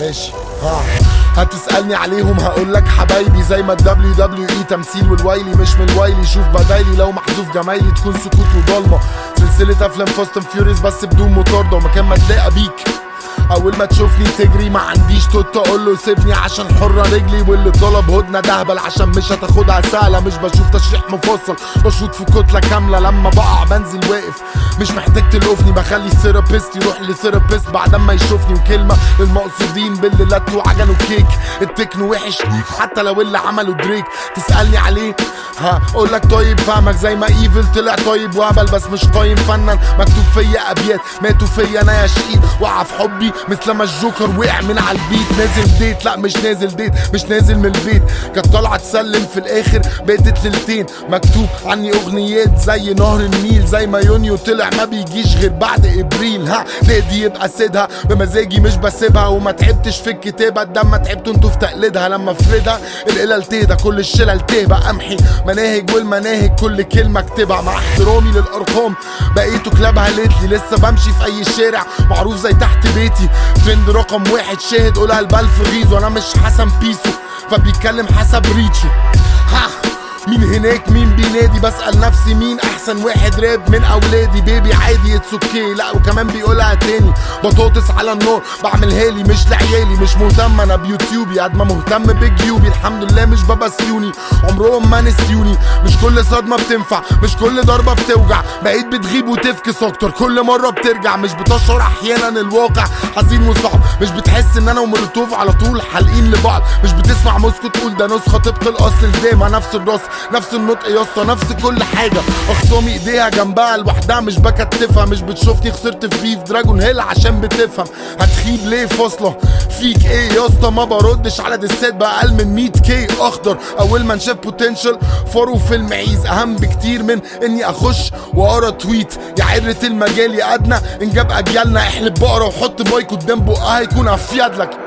ماشي هتسألني عليهم هقولك حبايبي زي ما WWE تمثيل والوايلي مش من الوايلي. شوف بدايلي لو محذوف جمايلي تكون سكوت وضلمة. سلسلة افلام فاست اند فيوريوس بس بدون مطاردة ومكان ما تلاقى بيك اول ما تشوفني تجري ما عنديش توت اقوله سيبني عشان حرة رجلي. واللي طلب هدنة دهبل عشان مش هتاخدها سهلة. مش بشوف تشريح مفصل بشوط في كتلة كاملة. لما بقع بنزل واقف مش محتاج تلقفني. بخلي الثيرابيست يروح لثيرابيست بعد ما يشوفني. وكلمة للمقصودين باللي لاتوا عجنوا كيك. التكنو وحش حتى لو اللي عمله دريك. تسألني عليه هقولك طيب فاهمك زي ما ايفل طلع طيب وهبل بس مش قايم فنان. مكتوب فيا ابيات ماتوا فيا انا يا شقيق. وقع في حبي مثل ما الجوكر وقع من على البيت. نازل ديت لا مش نازل ديت مش نازل من البيت. كانت طالعه تسلم في الاخر بقيت ليلتين. مكتوب عني اغنيات زي نهر النيل. زي ما يونيو طلع ما بيجيش غير بعد ابريل. نادي يبقى سيدها بمزاجي مش بسيبها. وما تعبتش في الكتابه الدم ما تعبتوا انتوا في تقليدها. لما افردها القلل تهدى كل الشلل تهبى. امحي مناهج والمناهج كل كلمه اكتبها. مع احترامي للارقام بقيتوا كلابها ليتلي. لسه بمشي في اي شارع معروف زي تحت بيتي. ترند رقم واحد شاهد قولها البلف غيظ. وانا مش حسن بيسو فبيتكلم حسب ريتشو. مين هناك مين بينادي بسأل نفسي مين احسن واحد راب من اولادي. بيبي عادي اتس اوكي لا وكمان بيقولها تاني. بطاطس على النار بعملها لي مش لعيالي. مش مهتم انا بيوتيوبي قد ما مهتم بجيوبي. الحمد لله مش ببسيوني عمرهم ما نسيوني. مش كل صدمة بتنفع مش كل ضربة بتوجع. بقيت بتغيب وتفكس اكتر كل مرة بترجع. مش بتشعر احيانا الواقع حزين وصعب. مش بتحس ان انا ومولوتوف على طول حالقين لبعض. مش بتسمع موسكو تقول ده نسخة طبق الاصل. الدايما نفس الراس نفس النطق يا اسطى نفس كل حاجه. اخصامي ايديها جنبها لوحدها مش بكتفها. مش بتشوفني خسرت في بيف دراجون هيل عشان بتفهم. هتخيب ليه فاصله فيك ايه يا اسطى. ما بردش على دسات باقل من 100K اخضر. اول ما نشاف بوتنشال فارو في المعيز اهم بكتير من اني اخش واقرا تويت. يا عرة المجال يا ادنى ان جاب اجيالنا. احلب بقره وحط مايك قدام بقها يكون افيد لك.